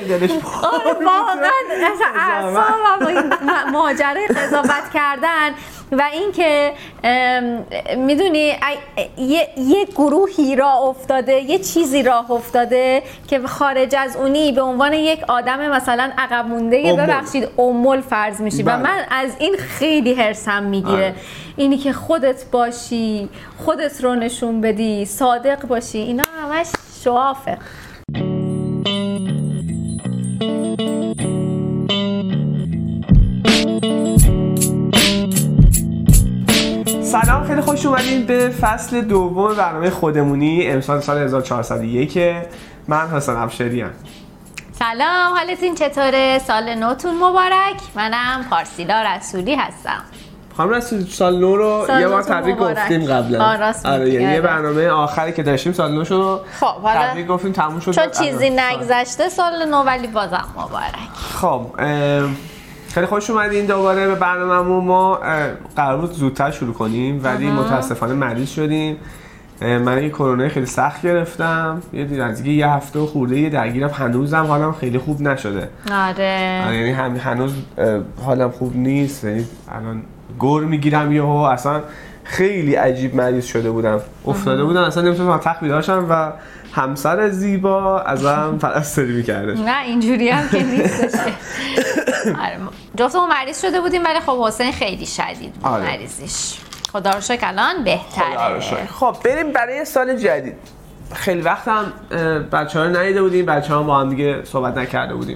دلش واقعا اعصابم با این ماجرای قضاوت کردن و اینکه میدونی یه گروهی راه افتاده، یه چیزی راه افتاده که خارج از اونی به عنوان یک آدم مثلا عقب مونده ببخشید امول فرض میشی و من از این خیلی هرسم میگیره. اینی که خودت باشی، خودت رو نشون بدی، صادق باشی، اینا همش شوافه. سلام، خیلی خوش اومدین به فصل دوم برنامه خودمونی. امسال سال 1401. من حسن ابشری ام. سلام، حالتون چطوره؟ سال نوتون مبارک. منم پارسیلا رسولی هستم. خانم رسولی، سال نو رو یه بار تبریک گفتیم قبلا. آره یه برنامه آخری که داشتیم سال نو شو تبریک گفتیم، تموم شد. چون چیزی نگذشته سال نو، ولی بازم مبارک. خب خیلی خوش اومدین دوباره به برنامه‌مون. ما قرار بود زودتر شروع کنیم ولی متاسفانه مریض شدیم. من یه کرونا خیلی سخت گرفتم. یه هفته خورده درگیرم، هنوزم حالم خیلی خوب نشده. آره یعنی هنوز حالم خوب نیست. یعنی الان گور میگیرم یهو، اصلا خیلی عجیب مریض شده بودم. افتاده بودم اصلا نمیتونستم از تخت بیدار شم و همسر زیبا ازم پرستاری میکرده. نه اینجوری هم که نیستش. جفتمون مریض شده بودیم ولی خب حسین خیلی شدید بود مریضیش. خدا رو شکر الان بهتره. خب بریم برای سال جدید. خیلی وقت هم بچه‌ها رو ندیده بودیم، بچه‌ها با هم دیگه صحبت نکرده بودیم.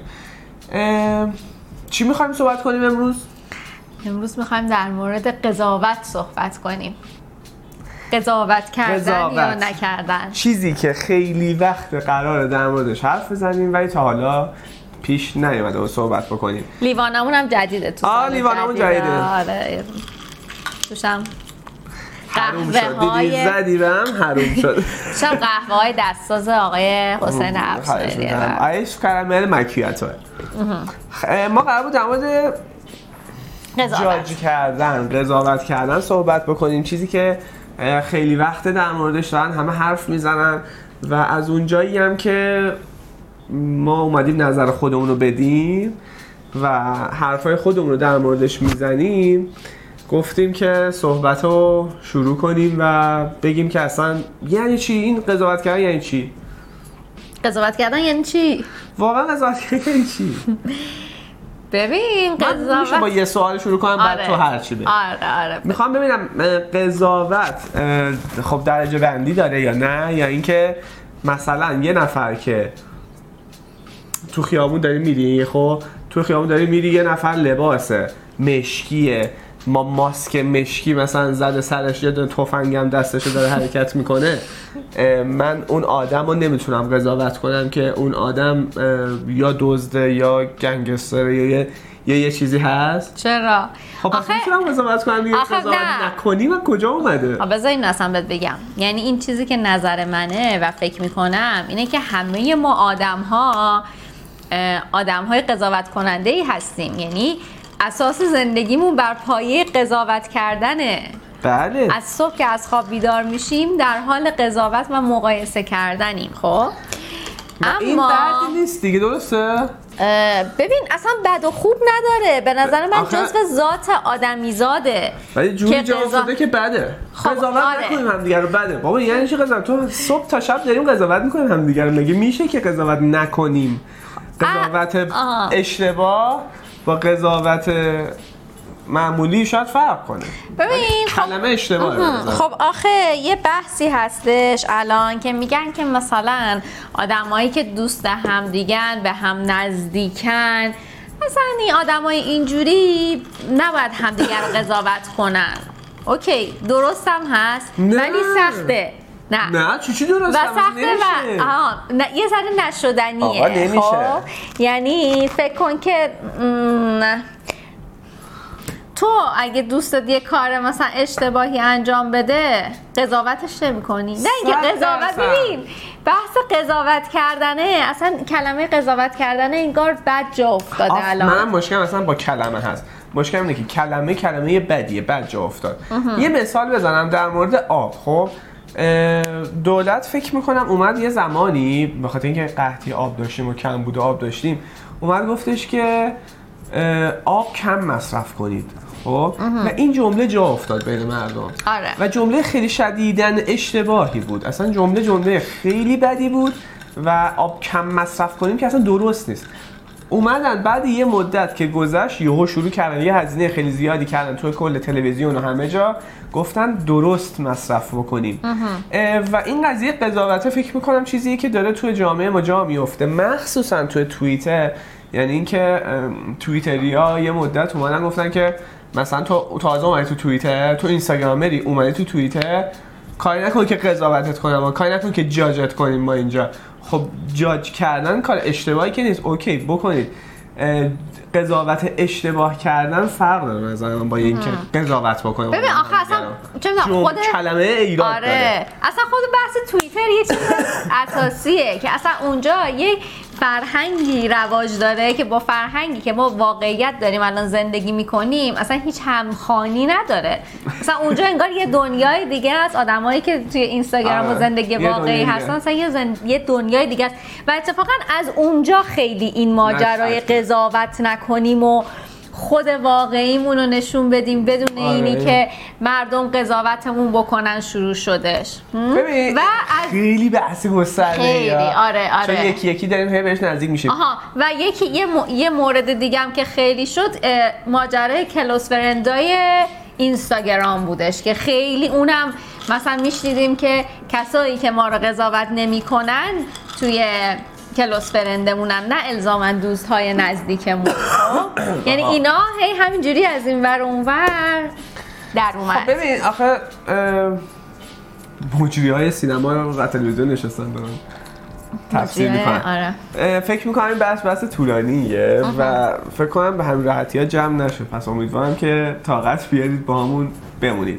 چی می‌خوایم صحبت کنیم امروز؟ امروز می‌خوایم در مورد قضاوت صحبت کنیم. قضاوت کردن یا نکردن. چیزی که خیلی وقت قراره در موردش حرف بزنیم ولی تا حالا پیش نیومده و صحبت بکنیم. لیوانمون هم جدیده تو. لیوانمون جدیده. آره. توشم قهوه‌های زدی بهم حروم شد. شب قهوه‌های دستساز آقای حسین ابشری. آیس کرامل مکیاتو. ما قرار بود در مورد جاج کردن، قضاوت کردن صحبت بکنیم. چیزی که خیلی وقت در موردش دارن همه حرف میزنن و از اونجایی هم که ما اومدیم نظر خودمون رو بدیم و حرفای خودمون رو در موردش میزنیم، گفتیم که صحبت رو شروع کنیم و بگیم که اصلا یعنی چی این قضاوت کردن؟ یعنی چی قضاوت کردن؟ یعنی چی واقعا قضاوت کردن؟ یعنی چی؟ ببین قضاوت میشه با یه سوال شروع کنم بعد تو هر چی بگی. آره میخوام ببینم قضاوت خب درجه بندی داره یا نه، یا اینکه مثلا یه نفر که تو خیابون داری میری، خب تو خیابون داری میری، یه نفر لباس مشکیه، ماسک مشکی مثلا زده سرش، یه دونه تفنگم دستشو داره حرکت میکنه، من اون آدم رو نمیتونم قضاوت کنم که اون آدم یا دزده یا گنگستر یا یه چیزی هست. چرا؟ خب پس میتونم قضاوت کنم دیگه. قضاوت نکنی و کجا اومده؟ بذار این اصلا بهت بگم. یعنی این چیزی که نظر منه و فکر میکنم اینه که همه ما آدم‌های قضاوت کننده ای هستیم. یعنی اساس زندگیمون بر پایه قضاوت کردنه. بله. از صبح که از خواب بیدار میشیم در حال قضاوت و مقایسه کردنیم. خب اما این دردی نیست دیگه، درسته؟ ببین اصلا بد و خوب نداره. به نظر من جزو ذات آدمیزاده. ولی جوری جواب داده که بده. قضاوت نکنیم همدیگه رو. بده بابا، یعنی چی قضاوت؟ تو صبح تا شب داریم قضاوت میکنیم همدیگه رو. مگه میشه که قضاوت نکنیم؟ قضاوت اشتباه با قضاوت معمولی شاید فرق کنه. ببین کلمه اشتباهه. خب آخه یه بحثی هستش الان که میگن که مثلا آدمایی که دوست همدیگن، به هم نزدیکن، مثلا این آدمای اینجوری نباید همدیگر رو قضاوت کنن. اوکی درستم هست ولی سخته. نه چی درست نمیشه. یه ذره نشدنیه. آقا نمیشه. خب یعنی فکر کن که تو اگه دوستت یه کار مثلا اشتباهی انجام بده قضاوتش نمی‌کنی. نه اینکه قضاوت، ببین بحث قضاوت کردنه، اصلا کلمه قضاوت کردنه انگار بد جا افتاده الان. منم مشکلم اصلا با کلمه هست. مشکلم اینه که کلمه بدیه، بد جا افتاد. یه مثال بزنم در مورد آب. خب دولت فکر میکنم اومد یه زمانی به خاطر اینکه قحطی آب داشتیم و کم بود آب داشتیم، اومد گفتش که آب کم مصرف کنید. خب و این جمله جا افتاد بین مردم. آره. و جمله خیلی شدیداً اشتباهی بود. اصلا جمله خیلی بدی بود و آب کم مصرف کنیم که اصلا درست نیست. اومدن بعد یه مدت که گذشت یهو شروع کردن یه هزینه خیلی زیادی کردن توی کل تلویزیون و همه جا، گفتن درست مصرف بکنیم. و این قضیه قضاوت فکر میکنم چیزیه که داره توی جامعه ما جا میفته، مخصوصا توی توییتر. یعنی اینکه توییتریا یه مدت اومدن گفتن که مثلا تو تازه اومدی تو توییتر، تو اینستاگرامری اومدی تو توییتر، کاری نکن که قضاوتت کنم، کاری نکن که جاجت کنیم ما اینجا. خب جاج کردن کار اشتباهی که نیست، اوکی بکنید. قضاوت اشتباه کردن فرق داره نظر من با اینکه قضاوت بکنیم. ببین آخه اصلا چه می‌دونم خود کلمه ایراد داره. اصلا خود بحث توییتر یه چیز اساسیه که اصلا اونجا یه فرهنگی رواج داره که با فرهنگی که ما واقعیت داریم الان زندگی میکنیم اصلا هیچ همخوانی نداره. مثلا اونجا انگار یه دنیای دیگه است، آدمایی که توی اینستاگرام و زندگی واقعی هستن مثلا یه دنیای دیگه است. و اتفاقا از اونجا خیلی این ماجرای قضاوت نکنیم و خود واقعیمون رو نشون بدیم بدون اینی که مردم قضاوتمون بکنن شروع شدش. ببین خیلی بحث گسترده خیلی آره چون یکی داریم بهش نزدیک میشه. و یه مورد دیگه هم که خیلی شد ماجرای کلوز فرندای اینستاگرام بودش که خیلی اونم مثلا میشنیدیم که کسایی که ما رو قضاوت نمی‌کنن توی کلوس فرندمونن، نه الزاماً دوست‌های نزدیکمون. یعنی اینا هی همینجوری از این ور اون ور در اومد. خب ببین آخه مجری‌های سینما و تلویزیون نشستن دارن تفسیر میکنن. فکر میکنم این بحث طولانیه و فکر کنم به همین راحتی‌ها جمع نشه، پس امیدوارم که طاقت بیارید با همون بمونید.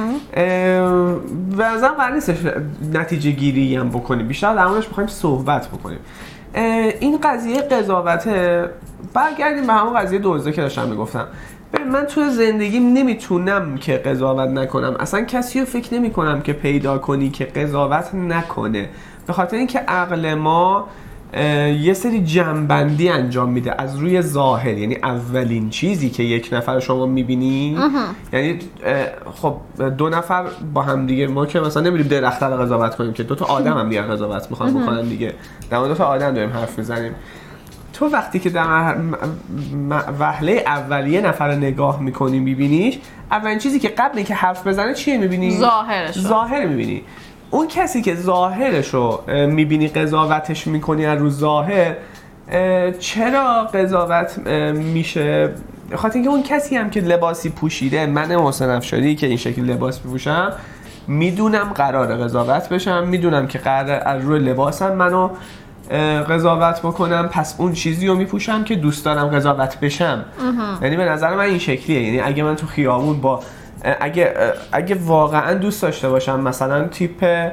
و ازم قرار نیستش نتیجه گیری هم بکنیم، بیشتر در موردش میخوایم صحبت بکنیم. این قضیه قضاوت، برگردیم به همون قضیه دوزده که داشتم میگفتم. من توی زندگیم نمیتونم که قضاوت نکنم، اصلا کسی رو فکر نمی کنم که پیدا کنی که قضاوت نکنه، به خاطر اینکه عقل ما یه سری جمع‌بندی انجام میده از روی ظاهر. یعنی اولین چیزی که یک نفر شما میبینی، یعنی خب دو نفر با هم دیگه، ما که مثلا نمیریم درخت رو قضاوت کنیم که دو تا آدم هم دیگه قضاوت میخوان بکنن دیگه، در مورد دو تا آدم داریم حرف میزنیم. تو وقتی که در وهله اولیه نفر نگاه میکنی میبینیش، اولین چیزی که قبل اینکه حرف بزنه چیه میبینی؟ ظاهر میبینی. اون کسی که ظاهرشو میبینی قضاوتش میکنی از رو ظاهر، چرا قضاوت میشه؟ خاطر اینکه اون کسی هم که لباسی پوشیده، من محسن افشاری که این شکل لباس بپوشم میدونم قراره قضاوت بشم، میدونم که قراره از روی لباسم منو قضاوت بکنم، پس اون چیزی رو میپوشم که دوست دارم قضاوت بشم. یعنی به نظر من این شکلیه. یعنی اگه من تو خیابون با اگه واقعا دوست داشته باشم مثلا تیپ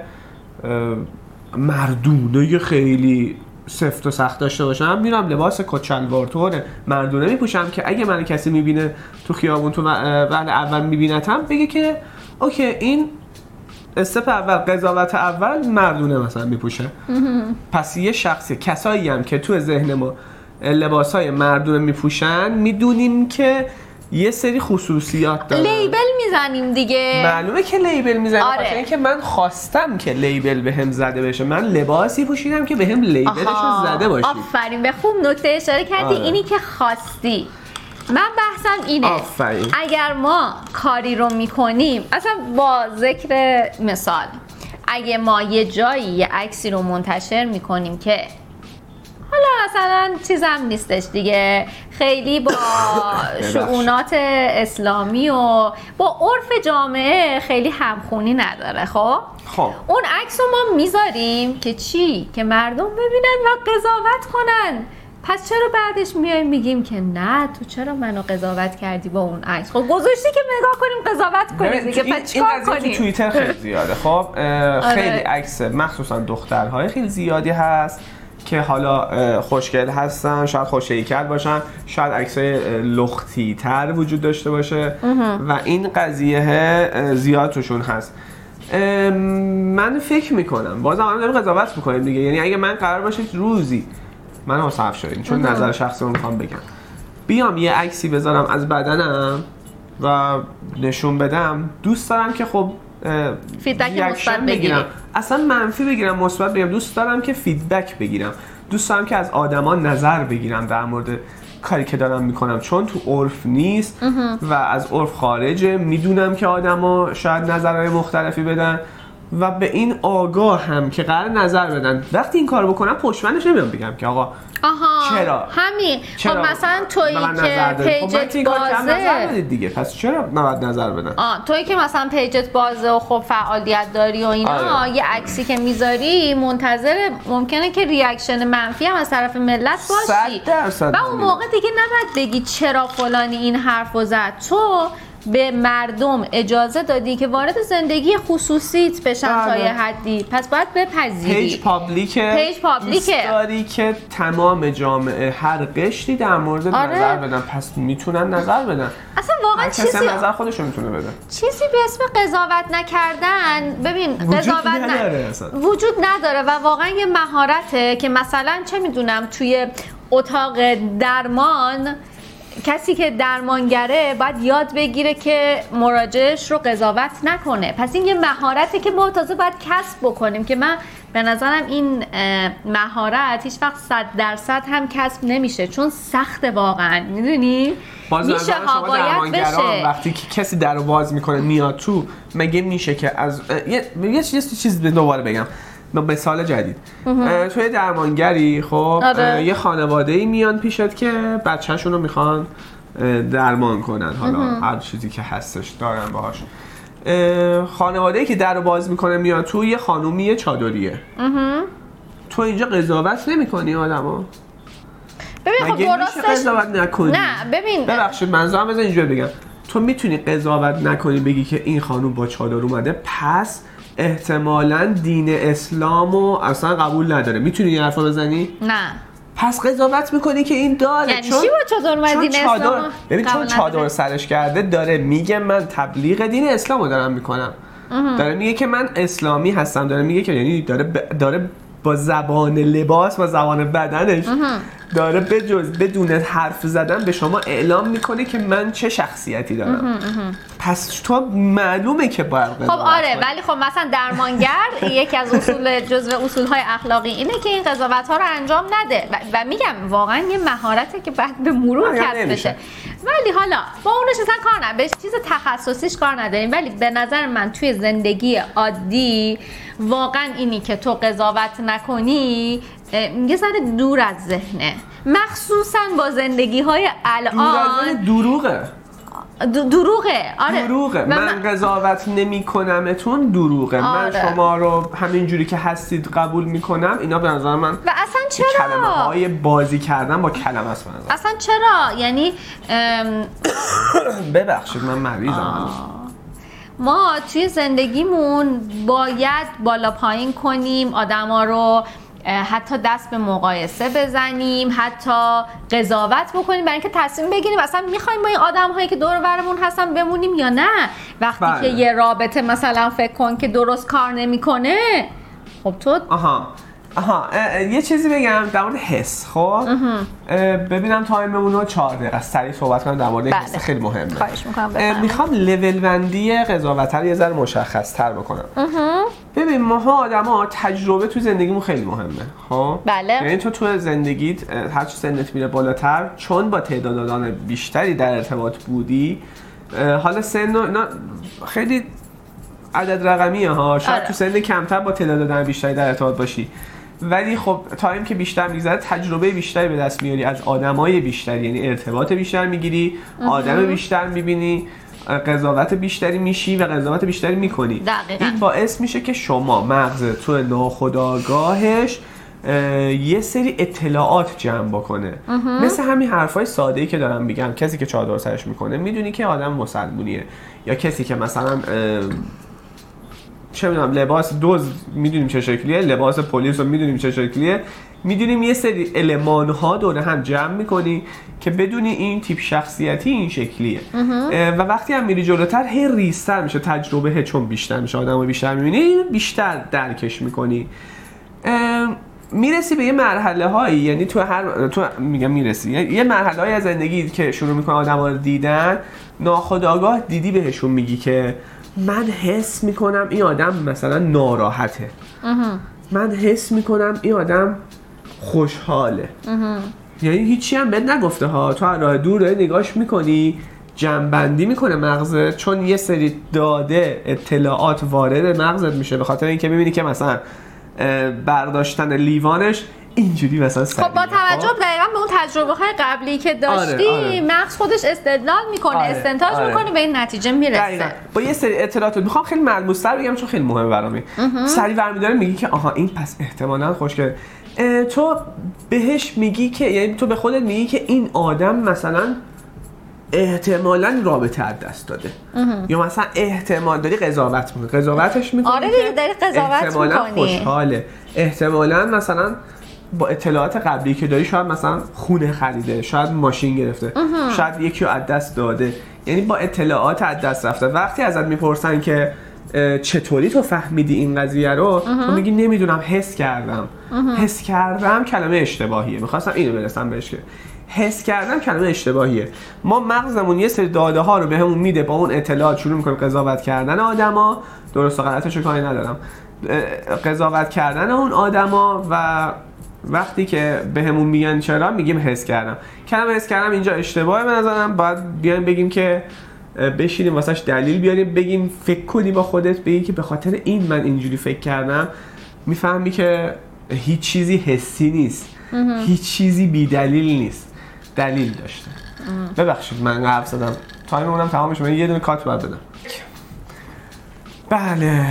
مردونه خیلی سفت و سخت داشته باشم، میرم لباس کچلوار طور مردونه میپوشم که اگه من کسی میبینه تو خیابون تو اول میبینتم بگه که اوکی این استپ اول، قضاوت اول مردونه مثلا میپوشه. پس یه شخصی، کسایی هم که تو ذهن ما لباسای مردونه میپوشن، میدونیم که یه سری خصوصیات داره. لیبل میزنیم دیگه. معلومه که لیبل میزنیم. آره. اینکه من خواستم که لیبل بهم زده بشه، من لباسی پوشیدم که بهم لیبلش رو زده باشه. آفرین، به خوب نکته اشاره کردی. اینی که خواستی. من بحثم اینه. آفرین. اگر ما کاری رو میکنیم، اصلا با ذکر مثال، اگه ما یه جایی یه عکسی رو منتشر میکنیم که حالا مثلا چیزم نیستش دیگه، خیلی با شؤونات اسلامی و با عرف جامعه خیلی همخونی نداره، خب اون عکس رو ما میذاریم که چی؟ که مردم ببینن و قضاوت کنن. پس چرا بعدش میایم میگیم که نه تو چرا منو قضاوت کردی با اون عکس؟ خب گذاشتی که نگاه کنیم قضاوت کنیم دیگه. پس چیکار کنیم؟ این تو توییتر خیلی زیاده. خب خیلی عکس مخصوصا دخترهای خیلی زیادی هست که حالا خوشگل هستن، شاید خوش‌هیکل باشن، شاید عکسای لختی تر وجود داشته باشه و این قضیه زیاد توشون هست. من فکر میکنم بازم هم داریم قضاوت میکنیم دیگه، یعنی اگه من قرار باشه روزی من حسین افشاری چون نظر شخصی رو میخوام بگم بیام یه عکسی بذارم از بدنم و نشون بدم، دوست دارم که خب فیدبک مثبت بگیرم، اصلا منفی بگیرم مثبت بگیرم، دوست دارم که فیدبک بگیرم، دوست دارم که از آدما نظر بگیرم در مورد کاری که دارم میکنم، چون تو عرف نیست و از عرف خارجه. میدونم که آدما شاید نظرهای مختلفی بدن و به این آگاه هم که قرار نظر بدن. وقتی این کارو بکنم پشتمنش نمیام بگم که آقا چرا همین. خب مثلا تویی که پیجت بازه نظر بدید دیگه، پس چرا نباید نظر بدن؟ تویی که مثلا پیجت بازه و خب فعالیت داری و اینا، یه عکسی که میذاری منتظر ممکنه که ریاکشن منفی هم از طرف ملت باشی و اون موقع دیگه نباید بگی چرا فلانی این حرفو زد. تو به مردم اجازه دادی که وارد زندگی خصوصیت بشن تا یه حدی، پس باید بپذیری. پیج پابلیکه داری که تمام جامعه هر قشری در مورد نظر بدن، پس میتونن نظر بدن. اصلا واقعا کسی نظر خودشو میتونه بده. چیزی به اسم قضاوت نکردن ببین وجود نداره و واقعا یه مهارته که مثلا چه میدونم توی اتاق درمان کسی که درمانگره باید یاد بگیره که مراجعش رو قضاوت نکنه. پس این یه مهارته که ما تازه باید کسب بکنیم که من به نظرم این مهارت هیچ وقت 100% هم کسب نمیشه چون سخته واقعا. میدونی؟ میشه ها باید بشه. وقتی که کسی در رو باز میکنه میاد تو، مگه میشه که از یه چیز دوباره بگم مثال جدید. توی درمانگری خب یه خانواده‌ای میان پیشت که بچه‌شون رو میخوان درمان کنن، حالا هر چیزی که هستش دارن باهاش. خانواده‌ای که در رو باز میکنه میاد تو، یه خانومی چادریه. تو اینجا قضاوت نمی‌کنی آدمو؟ ببین خب درستش قضاوت نکنی. نه ببین ببخشید منظورم بذار اینجوری بگم، تو میتونی قضاوت نکنی بگی که این خانوم با چادر اومده پس احتمالاً دین اسلامو اصلا قبول نداره. میتونی این حرفا بزنی؟ نه. پس قضاوت میکنی که این داره. یعنی چی با چادر اومد دین اسلامو؟ ببین چون چادر سرش کرده داره میگه من تبلیغ دین اسلامو دارم میکنم. داره میگه که من اسلامی هستم، داره میگه که یعنی داره با زبان لباس و زبان بدنش داره بدون حرف زدن به شما اعلام میکنه که من چه شخصیتی دارم. پس تو معلومه که باید خب آره ولی خب مثلا درمانگر یکی از جزو اصولهای اخلاقی اینه که این قضاوت ها رو انجام نده و میگم واقعا یه مهارته که بعد به مرور کسب بشه. ولی حالا با اونش اصلا کار نداریم، به چیز تخصصیش کار نداریم، ولی به نظر من توی زندگی عادی واقعا اینی که تو قضاوت نکنی یه ذره دور از ذهنه، مخصوصا با زندگی های الان. دروغه. آره دروغه. من قضاوت نمی کنمتون دروغه. من شما رو همین جوری که هستید قبول میکنم. اینا به نظر من و اصلا چرا کلمه های بازی کردن با کلمه است. اصلا چرا یعنی ببخشید من مریضم. ما توی زندگیمون باید بالا پایین کنیم آدما رو، حتی دست به مقایسه بزنیم، حتی قضاوت بکنیم برای اینکه تصمیم بگیریم اصلا میخوایم با این آدم‌هایی که دور و برمون هستن بمونیم یا نه. وقتی که یه رابطه مثلا فکر کن که درست کار نمیکنه، خب تو یه چیزی بگم در مورد حس. خب ببینم تایممون رو 4 دقیقه است، سریع صحبت کنم در مورد حس. خیلی مهمه. خواهش می‌کنم. میخوام لول بندی قضاوت رو یه ذره مشخص تر بکنم. ببین ماها آدما تجربه تو زندگیمون خیلی مهمه. خب بله. یعنی تو زندگیت هر چی سنت میره بالاتر، چون با تعداد آدم بیشتری در ارتباط بودی، حالا سن خیلی عدد رقمیه ها، شاید تو سن کمتر با تعداد آدم بیشتری در ارتباط باشی، ولی خب تایم که بیشتر میگذره تجربه بیشتری به دست میاری، از آدمای بیشتری، یعنی ارتباط بیشتر میگیری، آدم بیشتر میبینی، قضاوت بیشتری میشی و قضاوت بیشتری میکنی. دقیقاً. این باعث میشه که شما مغز تو ناخودآگاهش یه سری اطلاعات جمع بکنه. مثل همین حرفای ساده‌ای که دارم میگم، کسی که چادر سرش میکنه میدونی که آدم مسلمونیه، یا کسی که مثلا چه میدونم لباس دزد میدونیم چه شکلیه، لباس پلیس رو میدونیم چه شکلیه، میدونیم یه سری المان‌ها دور هم جمع میکنی که بدونی این تیپ شخصیتی این شکلیه و وقتی هم میری جلوتر هی ریزتر میشه تجربه، چون بیشتر میشه آدمو بیشتر میبینی بیشتر درکش میکنی، میرسی به یه مرحله هایی، یعنی تو میگم میرسی یه مرحله های از زندگی که شروع میکنه آدم‌ها رو دیدن، ناخودآگاه دیدی بهشون میگی که من حس میکنم این آدم مثلا ناراحته، من حس میکنم این آدم خوشحاله، یعنی هیچی هم بهت نگفته ها، تو راه دور داری نگاش میکنی، جمع‌بندی میکنه مغزت، چون یه سری داده اطلاعات وارد مغزت میشه، به خاطر اینکه میبینی که مثلا برداشتن لیوانش اینجوری مثلا خب با توجه دقیقاً به اون تجربه های قبلی که داشتی آره. مغز خودش استدلال میکنه، استنتاج میکنه، به این نتیجه میرسه. با یه سری اطلاعات میخوام خیلی ملموس‌تر بگم چون خیلی مهمه برام. سریع برمی‌داره میگی که آها این پس احتمالاً خوشگله، تو بهش میگی که یعنی تو به خودت میگی که این آدم مثلا احتمالاً رابطه از دست داده یا مثلا احتمال داری قضاوت میکنی، قضاوتش میکنی، آره دیگه داری قضاوت احتمالاً میکنی، خوشحاله، احتمالاً مثلا با اطلاعات قبلی که داری شاید مثلا خونه خریده، شاید ماشین گرفته، شاید یکی رو از دست داده، یعنی با اطلاعات از دست رفته. وقتی ازت میپرسن که چطوری تو فهمیدی این قضیه رو، تو میگی نمیدونم حس کردم. حس کردم کلمه اشتباهیه، میخواستم اینو برسم بهش که حس کردم کلمه اشتباهیه. ما مغزمون یه سری داده ها رو بهمون میده، با اون اطلاعات شروع میکنیم قضاوت کردن آدما، درست و غلطش رو کاری ندارم، قضاوت کردن اون آدما و وقتی که بهمون میگن چرا میگیم حس کردم. کلمه حس کردم اینجا اشتباهه به نظرم، باید بیایم بگیم که بشینیم واسش دلیل بیاریم، بگیم فکر کنی با خودت، بگی که به خاطر این من اینجوری فکر کردم. میفهمی که هیچ چیزی حسی نیست، هیچ چیزی بی دلیل نیست، دلیل داشته. ببخشید من حرف زدم، تایممونم تمام شد، من یه دونه کات باید بدم. بله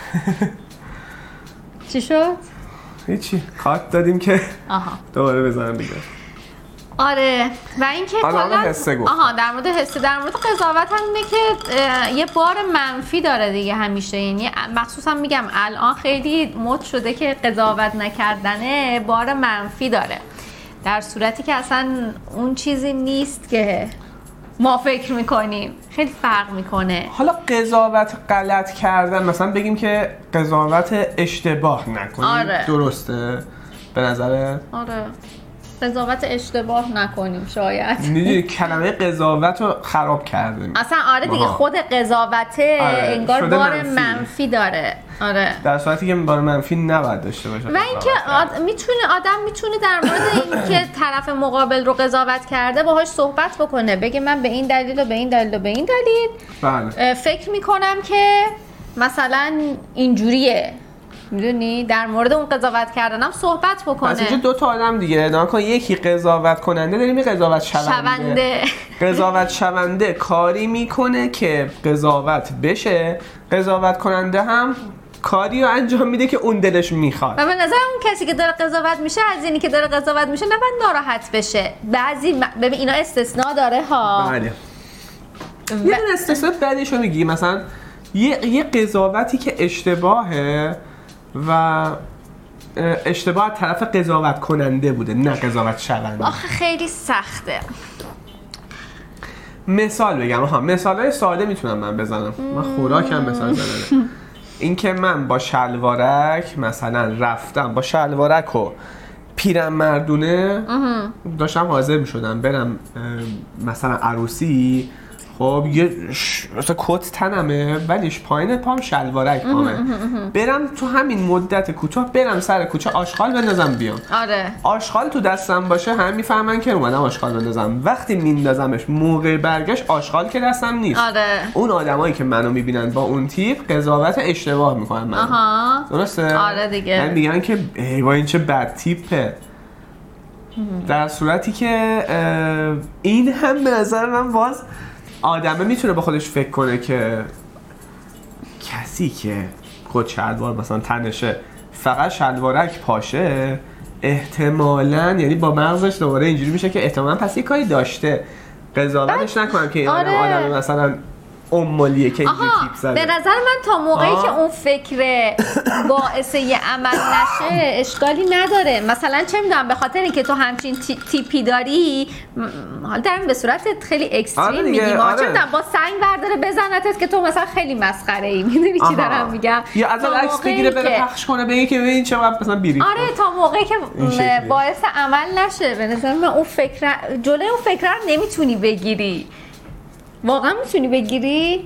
چی شد؟ هیچی، کات دادیم که دوباره بزنم دیگه. آره و اینکه کلا در مورد حس، در مورد قضاوت هم اینه که یه بار منفی داره دیگه همیشه، یعنی مخصوصا میگم الان خیلی مد شده که قضاوت نکردنه بار منفی داره، در صورتی که اصلا اون چیزی نیست که ما فکر میکنیم، خیلی فرق میکنه. حالا قضاوت غلط کردن، مثلا بگیم که قضاوت اشتباه نکنیم، آره. درسته به نظره؟ آره قضاوت اشتباه نکنیم، شاید میدونی کلمه قضاوت رو خراب کردیم اصلا. آره دیگه خود قضاوته انگار بار منفی داره. آره در صورتی که بار منفی نباید داشته باشه. و اینکه آدم میتونه در مورد اینکه طرف مقابل رو قضاوت کرده باهاش صحبت بکنه، بگه من به این دلیل و به این دلیل و به این دلیل بله. فکر میکنم که مثلا اینجوریه، میدونی در مورد اون قضاوت کردنم صحبت بکنه. پس اینجا دو تا آدم دیگه نگاه کن، یکی قضاوت کننده داریم، یه قضاوت شونده. قضاوت شونده کاری میکنه که قضاوت بشه، قضاوت کننده هم کاری رو انجام میده که اون دلش میخواد. و به نظر اون کسی که داره قضاوت میشه از اینی که داره قضاوت میشه نباید ناراحت بشه. بعضی ببین اینا استثناء داره ها. بله. یه دونه استثناء بعدیشو میگی، مثلا یه قضاوتی که اشتباهه و اشتباه طرف قضاوت کننده بوده نه قضاوت شونده. آخه خیلی سخته. مثال بگم، مثالای ساده میتونم من بزنم، من خوراکم مثال زدم. این که من با شلوارک مثلا رفتم با شلوارک و پیرم مردونه داشتم حاضر میشدم برم مثلا عروسی، خب یه مثلا کت تنمه ولیش پایین پام شلوارک پامه، برم تو همین مدت کوتاه برم سر کوچه آشغال بندازم بیام. آره آشغال تو دستم باشه هم میفهمن که اومدم آشغال بندازم، وقتی میندازمش موقع برگشت آشغال که دستم نیست. آره. اون آدمایی که منو میبینن با اون تیپ قضاوت اشتباه میکنن من. درسته؟ آره دیگه. من میگن که ای وای این چه بد تیپه. در صورتی که این هم به نظر من باز آدمه میتونه با خودش فکر کنه که کسی که خود شلوار مثلا تنشه فقط شلوارک پاشه احتمالاً، یعنی با مغزش دوباره اینجوری میشه که احتمالاً پس یه کاری داشته، قضاوتش نکنم که این آدم مثلا امالیه که اینجا تیپ زده. به نظر من تا موقعی که اون فکر باعث یه عمل نشه اشکالی نداره. مثلا چه میدونم به خاطر اینکه تو همچین تیپی داری، حالا دارم به صورت خیلی اکستریم میگیم، چه میدونم با سنگ برداره بزنتت که تو مثلا خیلی مسخره ای، میدونی چی دارم میگم؟ یا از عکس بگیره بره پخش کنه بگه که ببین چقدر مثلا بیری. آره تا موقعی که باعث عمل نشه به نظر من اون فکر جلوی اون فکر رو نمیتونی بگیری. واقعا میتونی بگیری؟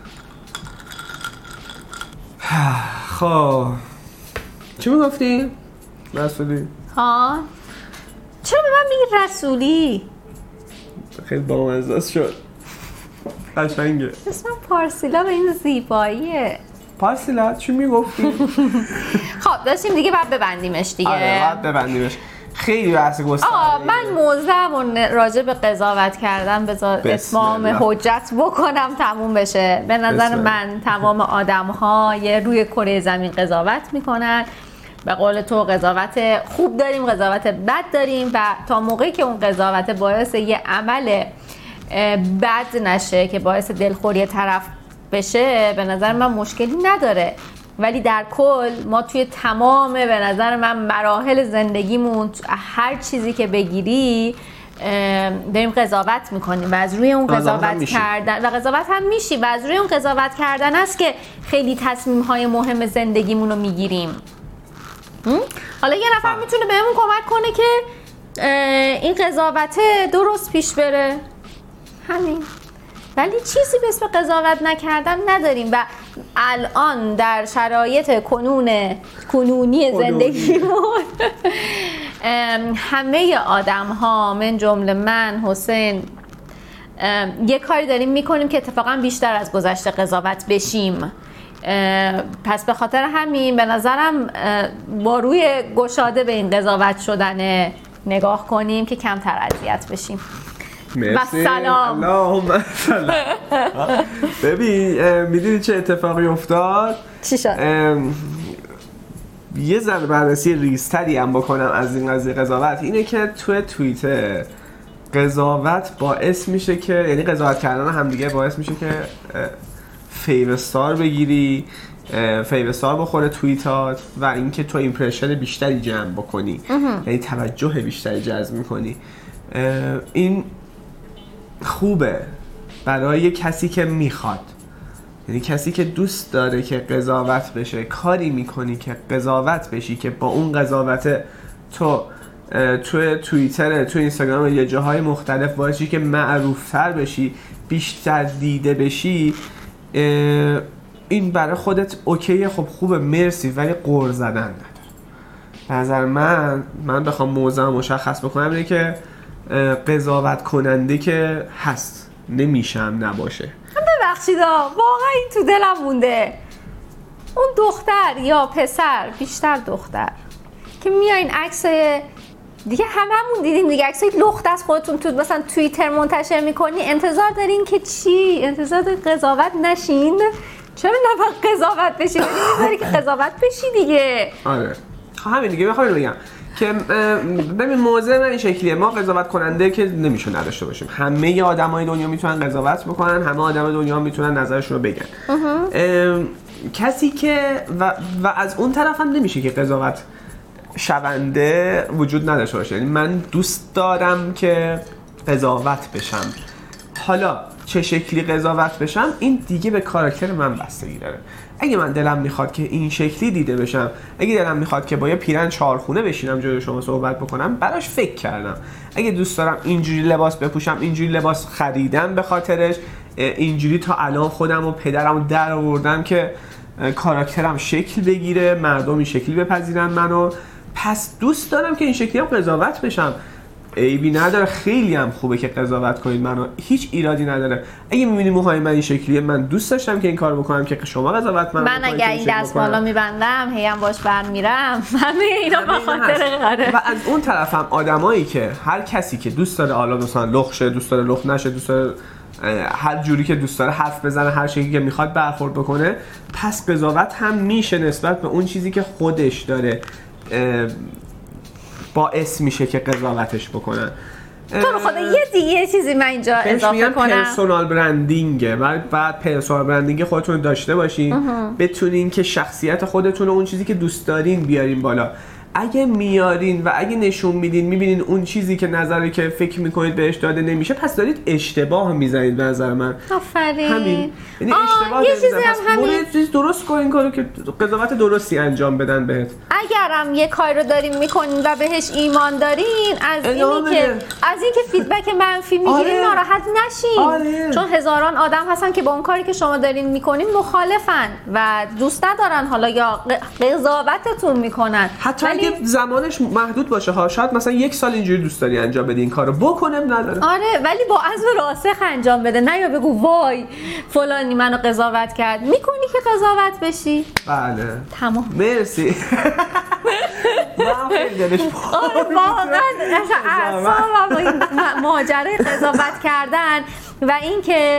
خب چی میگفتی؟ رسولی؟ ها؟ چرا به من میگی رسولی؟ خیلی بامزه شد. قشنگه. اسم پارسیلا به این زیباییه. پارسیلا چی میگفتی؟ خب داشتیم دیگه بعد ببندیمش دیگه. آره بعد ببندیمش. خیلی بحث گسترده. من موضوعمون راجع به قضاوت کردن بذار اتمام حجت بکنم تموم بشه. به نظر من تمام آدم‌ها روی کره زمین قضاوت میکنن. به قول تو قضاوت خوب داریم، قضاوت بد داریم و تا موقعی که اون قضاوت باعث یه عمل بد نشه که باعث دلخوری طرف بشه به نظر من مشکلی نداره. ولی در کل ما توی تمام به نظر من مراحل زندگیمون هر چیزی که بگیری داریم قضاوت میکنیم و از روی اون قضاوت کردن و قضاوت هم میشی و از روی اون قضاوت کردن است که خیلی تصمیم‌های مهم زندگیمون رو میگیریم. حالا یه نفر میتونه بهمون کمک کنه که این قضاوت درست پیش بره، همین. ولی چیزی به اسم قضاوت نکردن نداریم و الان در شرایط کنونی زندگیمون همه آدم ها من جمله من حسین یه کاری داریم میکنیم که اتفاقا بیشتر از گذشته قضاوت بشیم. پس به خاطر همین به نظرم با روی گشاده به این قضاوت شدن نگاه کنیم که کمتر اذیت بشیم. و سلام. اللهم سلام. ببین میدونی چه اتفاقی افتاد؟ چی شد؟ یه ذره بررسی ریزتری هم بکنم از این قضیه قضاوت. اینه که توی توییتر قضاوت باعث میشه که یعنی قضاوت کردن هم دیگه باعث میشه که فیو استار بگیری، فیو استار بخوره توییتات و اینکه تو ایمپرشن بیشتری جمع بکنی، یعنی توجه بیشتری جذب میکنی. این خوبه برای کسی که میخواد، یعنی کسی که دوست داره که قضاوت بشه، کاری میکنی که قضاوت بشی که با اون قضاوت تو توییتر، تو اینستاگرام، یه جاهای مختلف باشی که معروفتر بشی، بیشتر دیده بشی. این برای خودت اوکیه، خب خوبه، مرسی، ولی قور زدن نداره. به نظر من بخوام موضوع مشخص بکنم اینه که قضاوت کننده که هست نمیشم نباشه. ببخشید واقعا این تو دلم مونده، اون دختر یا پسر، بیشتر دختر که میایین عکس دیگه هممون دیدیم دیگه، عکسای لخت از خودتون تو مثلا توییتر منتشر میکنی، انتظار دارین که چی؟ انتظار دارین قضاوت نشین؟ چرا نباید قضاوت بشی؟ ولی میذاری که قضاوت بشی دیگه. آره همین دیگه میخوام بگم که ببین موضوع من این شکلیه، ما قضاوت کننده که نمیشه نداشته باشیم. همه آدمای دنیا میتونن قضاوت بکنن، همه آدمای دنیا میتونن نظرشون رو بگن. کسی که و از اون طرف هم نمیشه که قضاوت شونده وجود نداشته باشه. یعنی من دوست دارم که قضاوت بشم، حالا چه شکلی قضاوت بشم این دیگه به کاراکتر من بستگی داره. اگه من دلم میخواد که این شکلی دیده بشم، اگه دلم میخواد که با یه پیرن چارخونه بشینم جلوی شما صحبت بکنم، براش فکر کردم. اگه دوست دارم اینجوری لباس بپوشم، اینجوری لباس خریدم به خاطرش، اینجوری تا الان خودم و پدرم در آوردم که کاراکترم شکل بگیره، مردم این شکلی بپذیرن منو، پس دوست دارم که این شکلی هم قضاوت بشم. عیبی نداره، خیلی هم خوبه که قضاوت کنید منو، هیچ ایرادی نداره. اگه می‌بینی موهای من این شکلیه، من دوست داشتم که این کارو بکنم که شما قضاوت من اگه این دستمالا میبندم هیم باش برمیرم، همه اینا به خاطر قراره. و از اون طرف هم آدمایی که هر کسی که دوست داره حالا مثلا لخ شه، دوست داره لخ نشه، دوست داره هر جوری که دوست داره حرف بزنه، هر شکلی که میخواد برخورد بکنه، پس قضاوت هم میشه نسبت به اون چیزی که خودش داره باعث میشه که قضاوتش بکنن. تو رو خدا یه چیزی من اینجا اضافه کنم. پرسونال برندینگه. بعد پرسونال برندینگ خودتون داشته باشین، بتونین که شخصیت خودتون و اون چیزی که دوست دارین بیارین بالا. اگه میارین و اگه نشون میدین میبینین اون چیزی که نظری که فکر میکنید بهش داده نمیشه، پس دارید اشتباه میزنید به نظر من. آفرین. همین. یعنی اشتباه یه چیزی هم همین. چیز درست کنین کارو که قضاوت درستی انجام بدن بهت. اگرم یه کاری رو دارین میکنین و بهش ایمان دارین، از اینکه فیدبک منفی میگیرین ناراحت نشین. چون هزاران آدم هستن که با اون کاری که شما دارین میکنین مخالفن و دوست ندارن حالا یا قضاوتتون میکنن. حتی اگه زمانش محدود باشه ها، شاید مثلا 1 سال اینجوری دوست داری انجام بدی این کارو، بکنه نداره. آره ولی با عزم راسخ انجام بده، نه یا بگو وای فلانی منو قضاوت کرد. میکنی که قضاوت بشی. بله تمام. مرسی. آره واقعا اعصابم این ماجرای قضاوت کردن و اینکه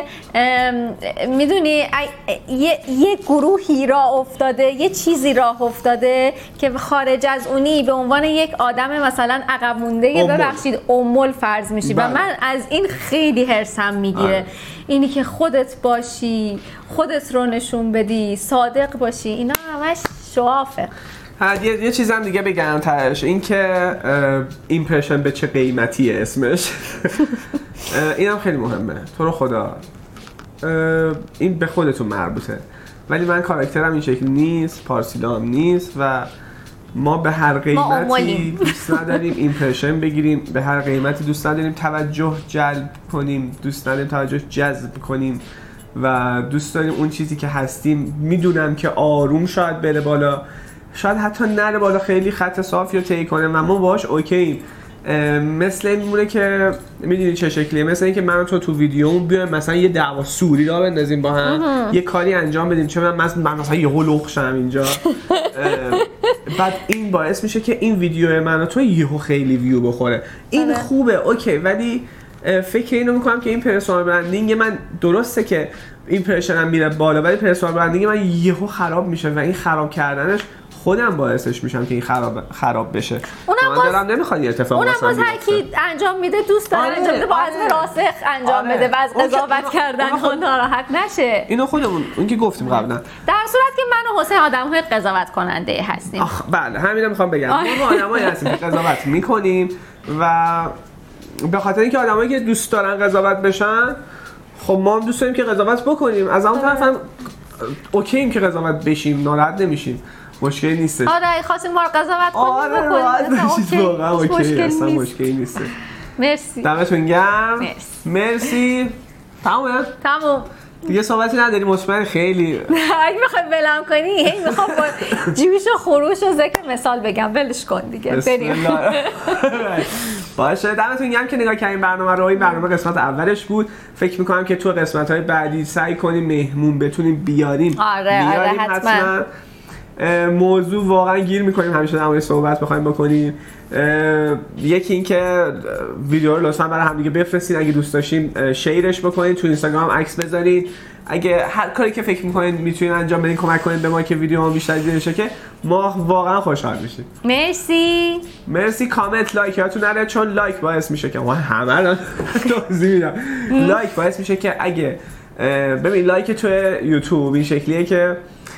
میدونی یه گروهی راه افتاده، یه چیزی راه افتاده که خارج از اونی به عنوان یک آدم مثلا عقب مونده ببخشید امول فرض میشی و من از این خیلی هرسم میگیره. اینی که خودت باشی، خودت رو نشون بدی، صادق باشی، اینا همش شوافه. یه چیزم دیگه بگم تاش، این که ایمپرشن به چه قیمتیه اسمش. اینم خیلی مهمه. تو رو خدا این به خودتون مربوطه، ولی من کاراکترم این شکل نیست، پارسیلام نیست و ما به هر قیمتی دوست نداریم ایمپرشن بگیریم، به هر قیمتی دوست نداریم توجه جلب کنیم، دوست نداریم توجه جذب کنیم و دوست داریم اون چیزی که هستیم. میدونم که آروم شاید بره بالا، شاید حتی نره بالا، خیلی خط صافی رو طی کنه و ما باهاش اوکییم. مثل این میمونه که میدونی چه شکلیه، مثل این که من و تو ویدیوم بیایم مثلا یه دعوا سوری را بندازیم با هم، یه کاری انجام بدیم، چه من مثلا یه هلوخ شم اینجا. بعد این باعث میشه که این ویدیو من و تو یهو خیلی ویو بخوره. این خوبه اوکی، ولی فکر اینو میکنم که این پرسونال برندینگ من درسته که ایمپرشنم میره بالا، ولی پرسونال برندینگ من یهو خراب میشه و این خراب کردنش خودم باعثش میشم که این خراب بشه. من دارم نمیخواد این اتفاق اونم باز هرکی انجام میده دوست داره انجام بده، با عزم راسخ انجام بده و از قضاوت کردن خود ناراحت نشه. اینو خودمون اون که گفتیم قبلا، در صورت که من و حسین آدم‌های قضاوت کننده هستیم. بله همینو میخوام بگم. ما آدمایی هستیم که قضاوت میکنیم و به خاطر اینکه آدمایی که دوست دارن قضاوت بشن، خب ما هم دوست داریم که قضاوت بکنیم. از اون طرف هم اوکییم که قضاوت بشیم، ناراحت نمیشیم، مشکلی نیست. آره خواستیم ما رو قضاوت کنیم. آره راحت بشید واقعا اوکی، اصلا مشکلی نیست. مرسی. دمتون گرم. مرسی. تموم. دیگه صحبتی نداری؟ مطمئن خیلی اگه بخوای ولم کنی هی میخوام جیوش و خروش و ذکر مثال بگم، ولش کن دیگه بریم. باشه دمتون گرم که نگاه کردین برنامه رو. این برنامه قسمت اولش بود. فکر میکنم که تو قسمت‌های بعدی سعی کنیم مهمون بتونیم بیاریم. آره حتما. موضوع واقعا گیر میکنیم همیشه در مورد صحبت بخوایم بکنیم. یکی این که ویدیو رو لطفا برای هم دیگه بفرستین، اگه دوست داشتین شیرش بکنید، تو اینستاگرام عکس بذارید، اگه هر کاری که فکر میکنید میتونید انجام بدین کمک کنید به ما که ویدیو ما بیشتر دیده بشه، که ما واقعا خوشحال میشیم. مرسی. کامنت لایکاتون نره، چون لایک باعث میشه که ما همه رو توضیح میدم. لایک باعث میشه که اگه ببین لایک تو یوتیوب این شکلیه که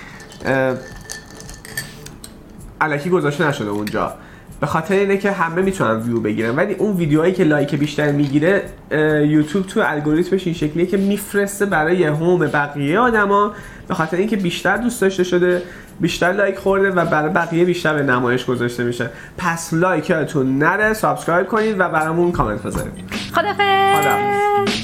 الکی گذاشته نشده اونجا، به خاطر اینه که همه میتونن ویو بگیرن، ولی اون ویدیوهایی که لایک بیشتر میگیره یوتیوب تو الگوریتمش این شکلیه که میفرسته برای هوم بقیه آدما، به خاطر اینکه بیشتر دوست داشته شده، بیشتر لایک خورده و برای بقیه بیشتر به نمایش گذاشته میشه. پس لایکاتون نره، سابسکرایب کنید و برامون کامنت بذارید. خدافظ.